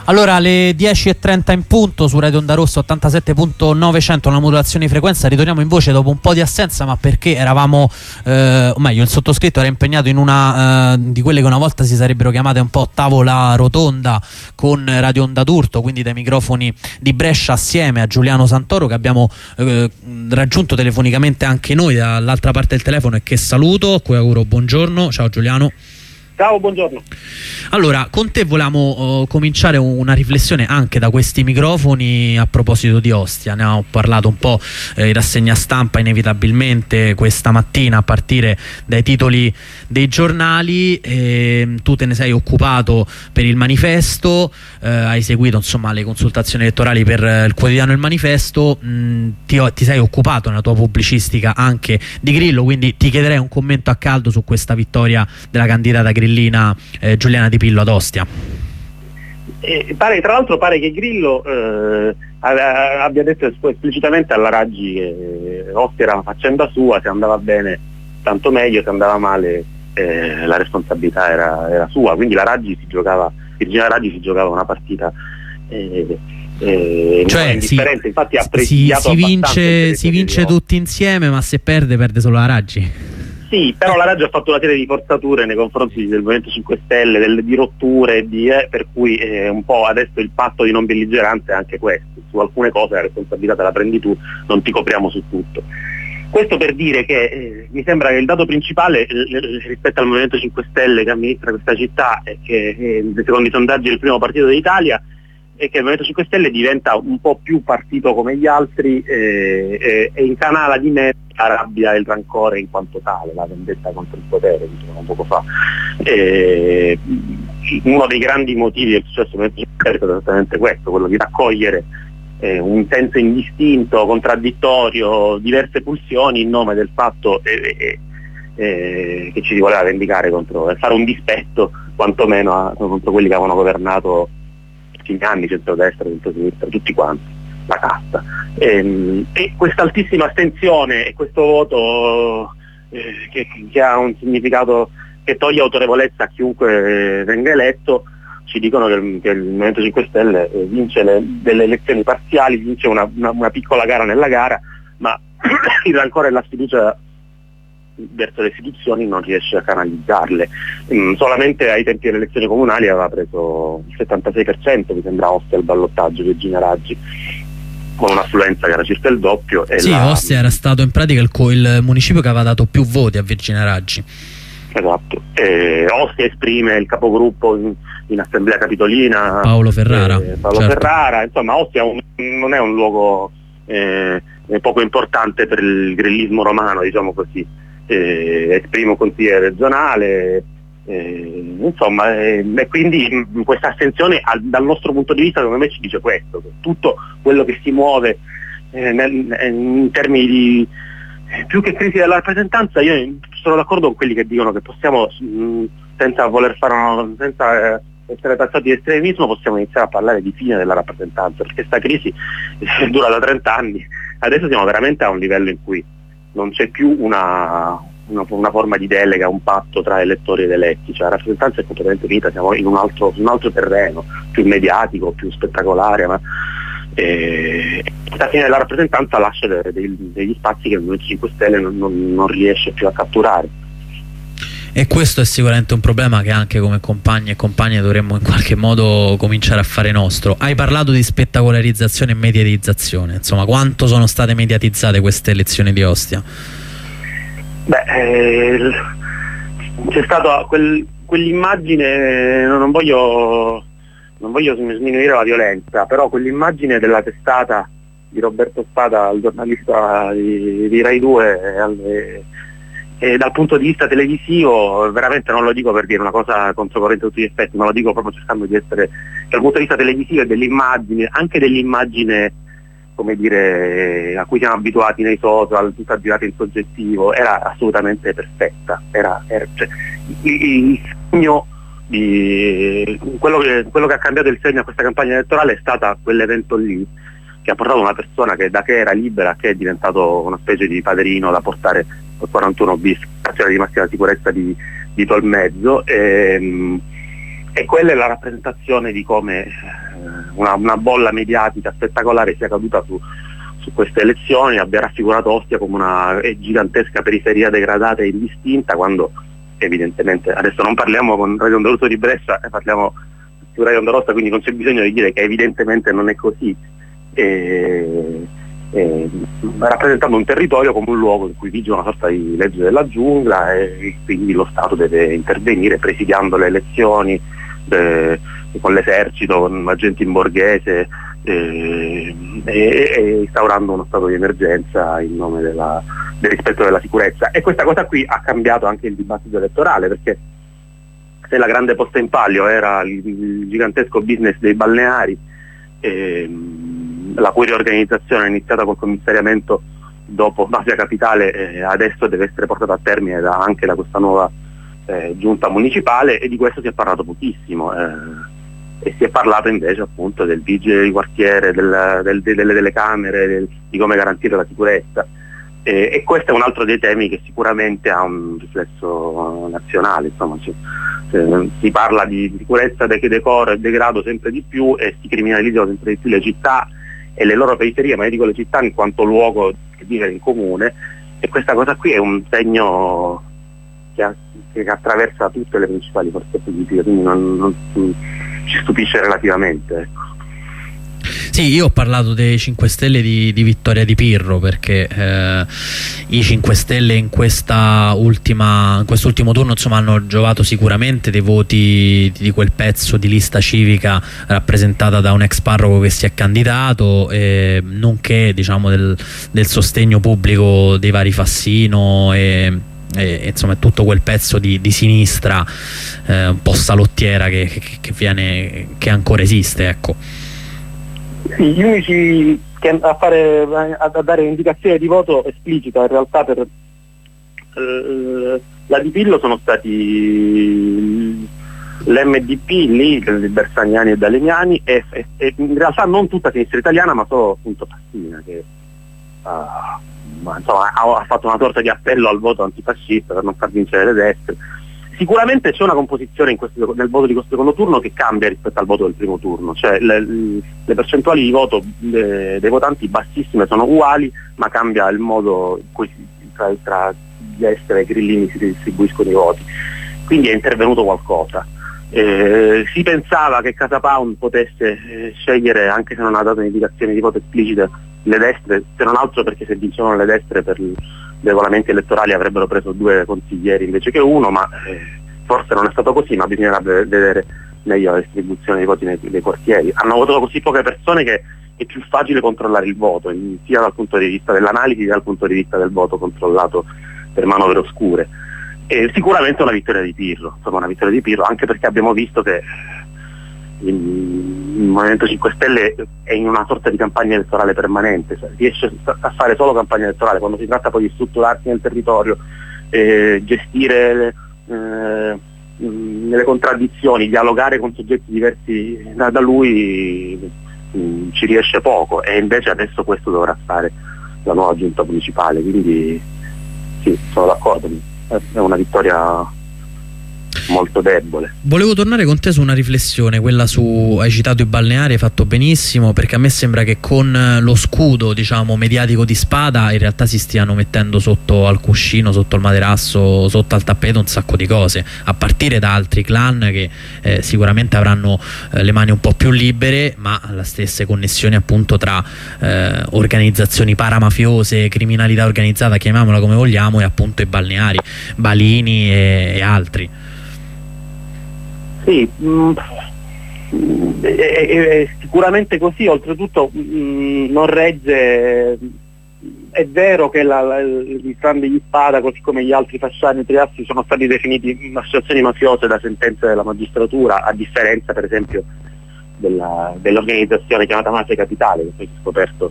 Allora, alle 10:30 in punto su Radio Onda Rossa 87.900, una modulazione di frequenza. Ritorniamo in voce dopo un po' di assenza, ma perché eravamo, o meglio, il sottoscritto era impegnato in una di quelle che una volta si sarebbero chiamate un po' tavola rotonda con Radio Onda d'Urto, quindi dai microfoni di Brescia, assieme a Giuliano Santoro, che abbiamo raggiunto telefonicamente anche noi dall'altra parte del telefono e che saluto, a cui auguro buongiorno. Ciao Giuliano. Ciao, buongiorno. Allora, con te volevamo cominciare una riflessione anche da questi microfoni a proposito di Ostia. Ne ho parlato un po' in rassegna stampa inevitabilmente questa mattina a partire dai titoli dei giornali. Tu te ne sei occupato per il manifesto, hai seguito insomma le consultazioni elettorali per il quotidiano Il Manifesto, ti sei occupato nella tua pubblicistica anche di Grillo, quindi ti chiederei un commento a caldo su questa vittoria della candidata grillina Giuliana Di Pillo ad Ostia. Tra l'altro pare che Grillo abbia detto esplicitamente alla Raggi che Ostia era una faccenda sua, se andava bene tanto meglio, se andava male la responsabilità era sua, quindi Virginia Raggi si giocava una partita cioè indifferente. Infatti ha presidiato si vince tutti insieme, ma se perde solo la Raggi. Sì, però la Raggi ha fatto una serie di forzature nei confronti del Movimento 5 Stelle, di rotture, per cui un po' adesso il patto di non belligeranza è anche questo. Su alcune cose la responsabilità te la prendi tu, non ti copriamo su tutto. Questo per dire che mi sembra che il dato principale rispetto al Movimento 5 Stelle che amministra questa città è che secondo i sondaggi è il primo partito d'Italia, e che il Movimento 5 Stelle diventa un po' più partito come gli altri e incanala di mezzo la rabbia e il rancore in quanto tale, la vendetta contro il potere, dicevamo poco fa. Uno dei grandi motivi del successo del Movimento 5 Stelle è esattamente questo, quello di raccogliere un senso indistinto, contraddittorio, diverse pulsioni in nome del fatto che ci si voleva vendicare contro, fare un dispetto quantomeno contro quelli che avevano governato tutti gli anni, centrodestra, centrosinistra, tutti quanti, la casta. E questa altissima astensione e questo voto che ha un significato che toglie autorevolezza a chiunque venga eletto, ci dicono che il Movimento 5 Stelle vince delle elezioni parziali, vince una piccola gara nella gara, ma il rancore e la sfiducia verso le istituzioni non riesce a canalizzarle. Solamente ai tempi delle elezioni comunali aveva preso il 76%, mi sembra, Ostia al ballottaggio, Virginia Raggi, con un'affluenza che era circa il doppio. Sì, Ostia era stato in pratica il municipio che aveva dato più voti a Virginia Raggi. Esatto. Ostia esprime il capogruppo in assemblea capitolina Paolo Ferrara. Certo. Ferrara, insomma Ostia non è un luogo poco importante per il grillismo romano, diciamo così. Esprime un consigliere regionale, insomma, e quindi questa astensione dal nostro punto di vista secondo me ci dice questo, che tutto quello che si muove in termini di più che crisi della rappresentanza, io sono d'accordo con quelli che dicono che possiamo, senza essere tassati di estremismo, possiamo iniziare a parlare di fine della rappresentanza, perché questa crisi dura da 30 anni, adesso siamo veramente a un livello in cui non c'è più una forma di delega, un patto tra elettori ed eletti, cioè la rappresentanza è completamente finita, siamo in un altro terreno, più mediatico, più spettacolare, ma alla fine della rappresentanza lascia degli spazi che il Movimento 5 Stelle non riesce più a catturare. E questo è sicuramente un problema che anche come compagni e compagne dovremmo in qualche modo cominciare a fare nostro. Hai parlato di spettacolarizzazione e mediatizzazione, insomma, quanto sono state mediatizzate queste elezioni di Ostia? C'è stata quell'immagine, non voglio sminuire la violenza, però quell'immagine della testata di Roberto Spada, il giornalista di Rai 2, dal punto di vista televisivo, veramente non lo dico per dire una cosa controcorrente a tutti gli effetti, ma lo dico proprio cercando di essere, dal punto di vista televisivo e dell'immagine, anche dell'immagine, come dire, a cui siamo abituati nei social, tutta girata in soggettivo, era assolutamente perfetta, cioè, il segno di quello che ha cambiato il segno a questa campagna elettorale è stata quell'evento lì, che ha portato una persona che da che era libera, che è diventato una specie di padrino da portare al 41 bis, stazione di massima sicurezza di Tolmezzo, e E quella è la rappresentazione di come una bolla mediatica spettacolare sia caduta su queste elezioni, abbia raffigurato Ostia come una gigantesca periferia degradata e indistinta, quando evidentemente adesso non parliamo con Radio Onda Rossa di Brescia, parliamo su Radio Onda Rossa, quindi non c'è bisogno di dire che evidentemente non è così, rappresentando un territorio come un luogo in cui vige una sorta di legge della giungla, e quindi lo Stato deve intervenire presidiando le elezioni con l'esercito, con agenti in borghese, e instaurando uno stato di emergenza in nome del rispetto della sicurezza. E questa cosa qui ha cambiato anche il dibattito elettorale, perché se la grande posta in palio era il gigantesco business dei balneari, la cui riorganizzazione è iniziata col commissariamento dopo Mafia Capitale, adesso deve essere portata a termine anche da questa nuova giunta municipale, e di questo si è parlato pochissimo, e si è parlato invece appunto del vigile di quartiere, delle telecamere, di come garantire la sicurezza, e questo è un altro dei temi che sicuramente ha un riflesso nazionale. Insomma, si parla di sicurezza, decoro e degrado sempre di più, e si criminalizzano sempre di più le città e le loro periferie, ma io dico le città in quanto luogo che vivere in comune, e questa cosa qui è un segno che attraversa tutte le principali forze politiche, quindi non ci stupisce relativamente, ecco. Sì, io ho parlato dei 5 Stelle di Vittoria Di Pirro, perché i 5 Stelle in quest'ultimo turno, insomma, hanno giovato sicuramente dei voti di quel pezzo di lista civica rappresentata da un ex parroco che si è candidato, nonché, diciamo, del sostegno pubblico dei vari Fassino e insomma tutto quel pezzo di sinistra un po' salottiera che ancora esiste, ecco. Sì, gli unici che a dare indicazione di voto esplicita in realtà per la Di Pillo sono stati l'MDP lì, di Bersaniani e Dalemiani, e in realtà non tutta sinistra italiana, ma solo appunto Fassina, che insomma, ha fatto una sorta di appello al voto antifascista per non far vincere le destre. Sicuramente c'è una composizione nel voto di questo secondo turno che cambia rispetto al voto del primo turno, cioè le percentuali di voto dei votanti bassissime sono uguali, ma cambia il modo in cui tra destra e grillini si distribuiscono i voti, quindi è intervenuto qualcosa. Si pensava che Casa Pound potesse scegliere, anche se non ha dato indicazioni di voto esplicite, le destre, se non altro perché se vincevano le destre per i regolamenti elettorali avrebbero preso 2 consiglieri invece che 1, ma forse non è stato così, ma bisognerà vedere meglio la distribuzione dei voti nei quartieri. Hanno votato così poche persone che è più facile controllare il voto, sia dal punto di vista dell'analisi sia dal punto di vista del voto controllato per manovre oscure. Sicuramente una vittoria di Pirro, insomma una vittoria di Pirro, anche perché abbiamo visto che il Movimento 5 Stelle è in una sorta di campagna elettorale permanente, cioè riesce a fare solo campagna elettorale. Quando si tratta poi di strutturarsi nel territorio, gestire nelle contraddizioni, dialogare con soggetti diversi da lui, ci riesce poco, e invece adesso questo dovrà fare la nuova giunta municipale, quindi sì, sono d'accordo, è una vittoria molto debole. Volevo tornare con te su una riflessione, quella hai citato i balneari, hai fatto benissimo, perché a me sembra che con lo scudo, diciamo, mediatico di Spada in realtà si stiano mettendo sotto al cuscino, sotto al materasso, sotto al tappeto un sacco di cose, a partire da altri clan che sicuramente avranno le mani un po' più libere, ma le stesse connessioni appunto tra organizzazioni paramafiose, criminalità organizzata, chiamiamola come vogliamo, e appunto i balneari, Balini e altri. Sì, è sicuramente così. Oltretutto non regge. È vero che il clan degli Spada, così come gli altri fasciani triasti, sono stati definiti associazioni mafiose da sentenze della magistratura, a differenza per esempio dell'organizzazione chiamata Mafia Capitale, che poi si è scoperto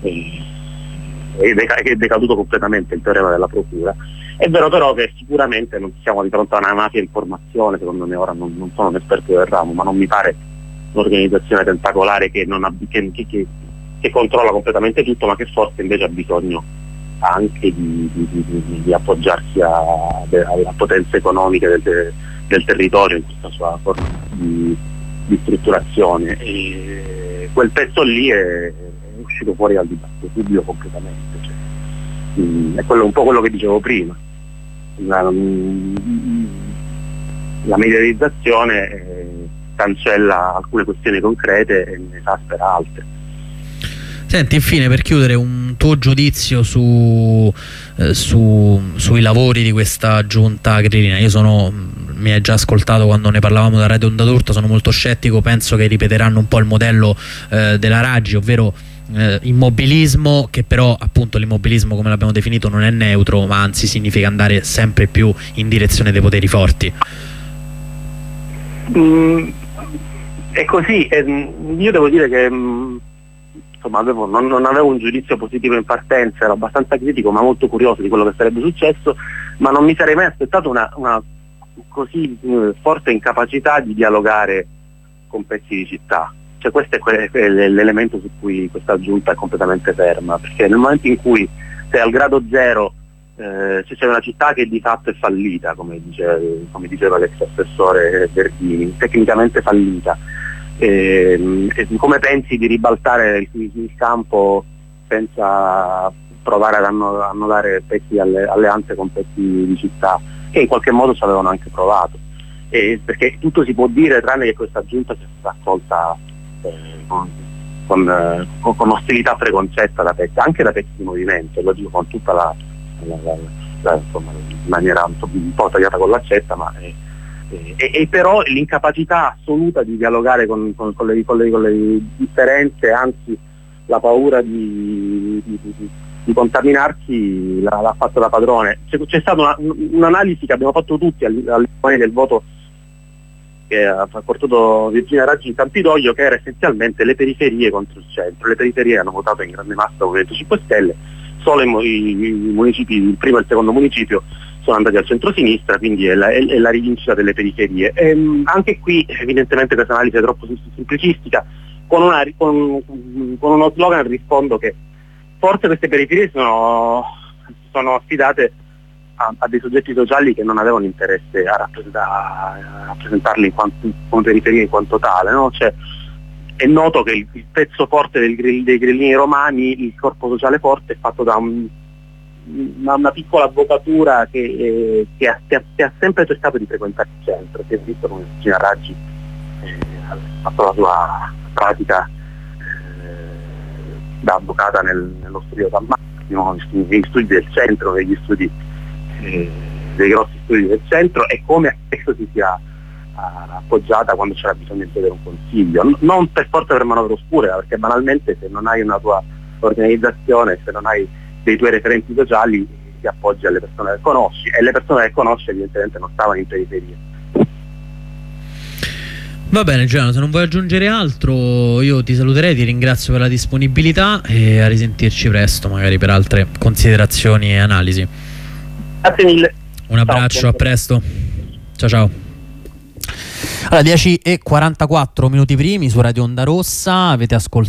è decaduto completamente il teorema della procura. È vero però che sicuramente non siamo di fronte a una mafia in formazione, secondo me. Ora non sono un esperto del ramo, ma non mi pare un'organizzazione tentacolare che controlla completamente tutto, ma che forse invece ha bisogno anche di appoggiarsi alla potenza economica del territorio in questa sua forma di strutturazione, e quel pezzo lì è uscito fuori dal dibattito pubblico completamente, è un po' quello che dicevo prima, la mediatizzazione cancella alcune questioni concrete e ne esaspera altre. Senti, infine, per chiudere, un tuo giudizio sui lavori di questa giunta grillina. Mi hai già ascoltato quando ne parlavamo da Radio Onda d'Urto, sono molto scettico, penso che ripeteranno un po' il modello della Raggi, ovvero immobilismo, che però appunto l'immobilismo, come l'abbiamo definito, non è neutro, ma anzi significa andare sempre più in direzione dei poteri forti. È così, io devo dire che insomma non avevo un giudizio positivo in partenza, ero abbastanza critico ma molto curioso di quello che sarebbe successo, ma non mi sarei mai aspettato una così forte incapacità di dialogare con pezzi di città. Cioè questo è l'elemento su cui questa giunta è completamente ferma, perché nel momento in cui sei al grado zero, c'è una città che di fatto è fallita, come diceva l'ex assessore Verdini, tecnicamente fallita, come pensi di ribaltare il campo senza provare ad annodare pezzi alleanze con pezzi di città che in qualche modo ci avevano anche provato, perché tutto si può dire tranne che questa giunta sia stata accolta con ostilità preconcetta da pezzi, anche da pezzi di movimento, lo dico con tutta insomma, in maniera un po' tagliata con l'accetta, ma però l'incapacità assoluta di dialogare con le differenze, anzi la paura di contaminarsi l'ha fatto da padrone. C'è stata un'analisi che abbiamo fatto tutti all'indomani del voto che ha portato Virginia Raggi in Campidoglio, che era essenzialmente le periferie contro il centro. Le periferie hanno votato in grande massa il Movimento 5 Stelle, solo i municipi, il primo e il secondo municipio, sono andati al centro-sinistra, quindi è la rivincita delle periferie. Anche qui evidentemente questa analisi è troppo semplicistica, con uno slogan rispondo che forse queste periferie sono affidate a dei soggetti sociali che non avevano interesse a rappresentarli come periferie in quanto tale, no? Cioè, è noto che il pezzo forte dei grillini romani, il corpo sociale forte, è fatto da una piccola avvocatura che ha sempre cercato di frequentare il centro, si è visto come Virginia Raggi ha fatto la sua pratica da avvocata nello studio San Massimo, negli studi del centro, negli studi dei grossi studi del centro, e come spesso si sia appoggiata quando c'era bisogno di chiedere un consiglio, non per forza per manovre oscure, perché banalmente se non hai una tua organizzazione, se non hai dei tuoi referenti sociali, ti appoggi alle persone che conosci, e le persone che conosci evidentemente non stavano in periferia. Va bene Giuliano, se non vuoi aggiungere altro io ti saluterei, ti ringrazio per la disponibilità e a risentirci presto magari per altre considerazioni e analisi. Grazie mille. Un abbraccio, ciao, a presto. Ciao ciao. Allora, 10:44 minuti primi su Radio Onda Rossa, avete ascoltato